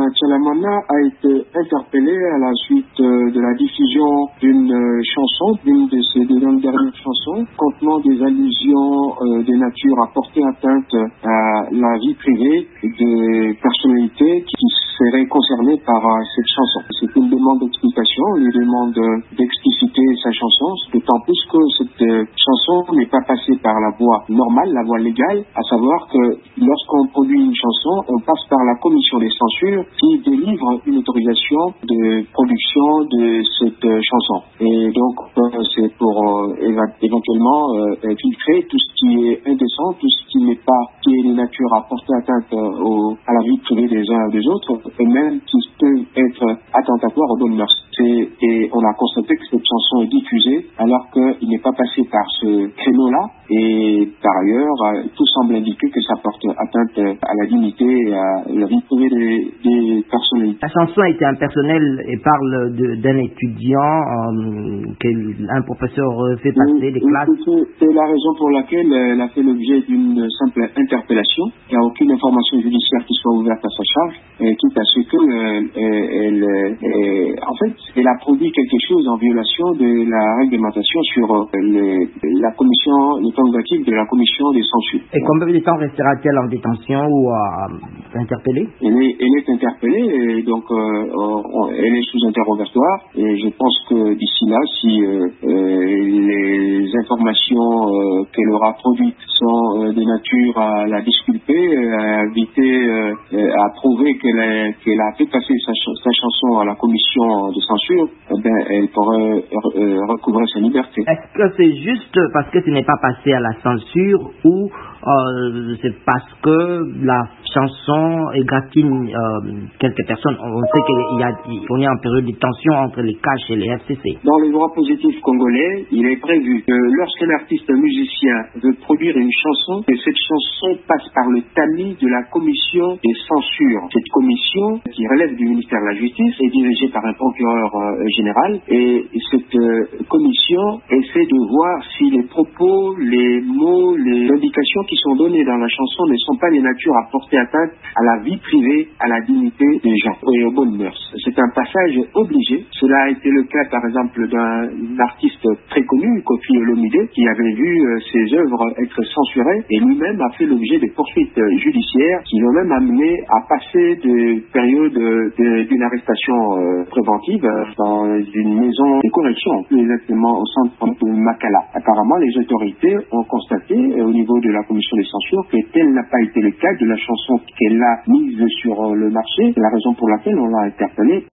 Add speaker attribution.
Speaker 1: Tchalamana a été interpellé à la suite de la diffusion d'une chanson, d'une de ses dernières chansons, contenant des allusions de nature à porter atteinte à la vie privée des personnalités qui seraient concernées par cette chanson. C'est une demande d'explication, une demande d'expliciter sa chanson, d'autant plus que cette chanson n'est pas passée par la voie normale, la voie légale, à savoir que lorsqu'on produit une chanson, on passe par la commission des censures qui délivre une autorisation de production de cette chanson. Et donc, c'est pour éventuellement filtrer tout ce qui est indécent, tout ce qui n'est pas, qui est de nature à porter atteinte à la vie privée des uns et des autres, et même qui peut être attentatoire aux bonnes mœurs. Et on a constaté que cette chanson est diffusée alors qu'il n'est pas passé par ce créneau-là, et par ailleurs, tout semble indiquer que ça porte atteinte à la dignité et à la vie privée des personnalités.
Speaker 2: La chanson était impersonnelle et parle d'un étudiant qu'un professeur fait passer des classes.
Speaker 1: C'est la raison pour laquelle elle a fait l'objet d'une simple interpellation. Il n'y a aucune information judiciaire qui soit ouverte à sa charge, quitte à ce que en fait, elle a produit quelque chose en violation de la réglementation sur la commission, les prérogatives de la commission des censures.
Speaker 2: Et combien de temps restera-t-elle en détention ou interpellée?
Speaker 1: Elle est interpellée, et donc elle est sous interrogatoire, et je pense que d'ici là, si les informations qu'elle aura produites sont de nature à la disculper, à éviter, à prouver qu'elle a fait passer sa chanson à la commission de censure, elle pourrait recouvrer sa liberté.
Speaker 2: Est-ce que c'est juste parce que ce n'est pas passé à la censure, ou c'est parce que la chanson égratine quelques personnes? On sait qu'on est en période de tension entre les CACH et les FCC.
Speaker 1: Dans le droit positif congolais, il est prévu que lorsqu'un artiste musicien veut produire une chanson, que cette chanson passe par le tamis de la commission des censures. Cette commission, qui relève du ministère de la Justice, est dirigée par un procureur général, et cette commission essaie de voir si les propos, les mots, les indications qui sont données dans la chanson ne sont pas de nature à porter atteinte à la vie privée, à la dignité des gens et aux bonnes mœurs. C'est un passage obligé. Cela a été le cas, par exemple, d'un artiste très connu, Koffi Olomide, qui avait vu ses œuvres être censurées, et lui-même a fait l'objet de poursuites judiciaires qui l'ont même amené à passer de périodes d'une arrestation préventive dans une maison de correction, plus exactement au centre de Makala. Apparemment, les autorités ont constaté au niveau de la commission des censures que tel n'a pas été le cas de la chanson qu'elle a mise sur le marché. C'est la raison pour laquelle on l'a interpellée.